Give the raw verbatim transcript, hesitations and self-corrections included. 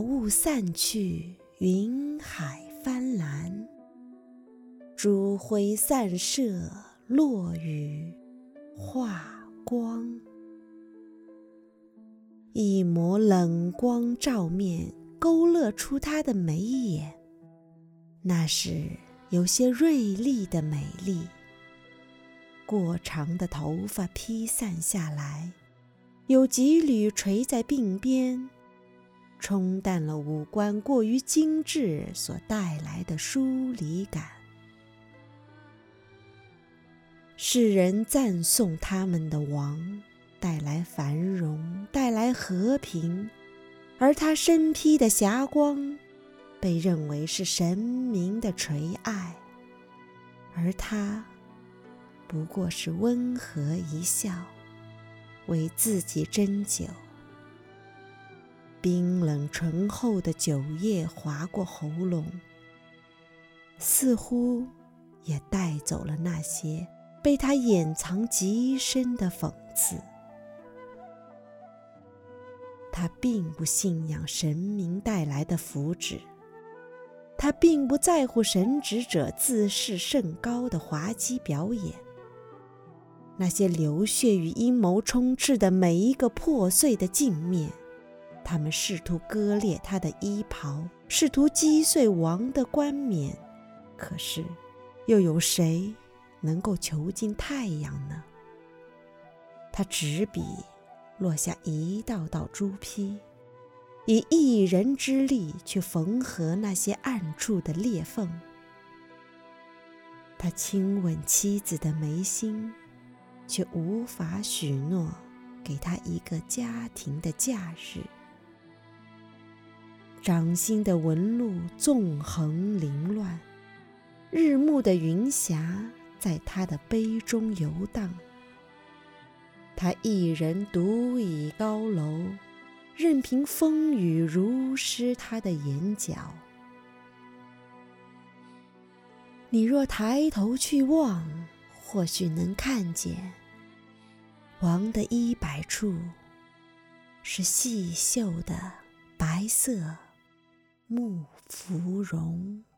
雾散去，云海翻蓝，珠辉散射，落雨化光。一抹冷光照面，勾勒出她的眉眼，那是有些锐利的美丽。过长的头发披散下来，有几缕垂在鬓边，冲淡了五官过于精致所带来的疏离感。世人赞颂他们的王，带来繁荣，带来和平，而他身披的霞光被认为是神明的垂爱，而他不过是温和一笑，为自己斟酒。冰冷醇厚的酒液划过喉咙，似乎也带走了那些被他掩藏极深的讽刺。他并不信仰神明带来的福祉，他并不在乎神职者自视甚高的滑稽表演。那些流血与阴谋充斥的每一个破碎的镜面，他们试图割裂他的衣袍，试图击碎王的冠冕，可是又有谁能够囚禁太阳呢？他执笔落下一道道朱批，以一人之力去缝合那些暗处的裂缝。他亲吻妻子的眉心，却无法许诺给他一个家庭的假日。掌心的纹路纵横凌乱，日暮的云霞在他的杯中游荡。他一人独倚高楼，任凭风雨如湿他的眼角。你若抬头去望，或许能看见王的衣摆处是细绣的白色木芙蓉。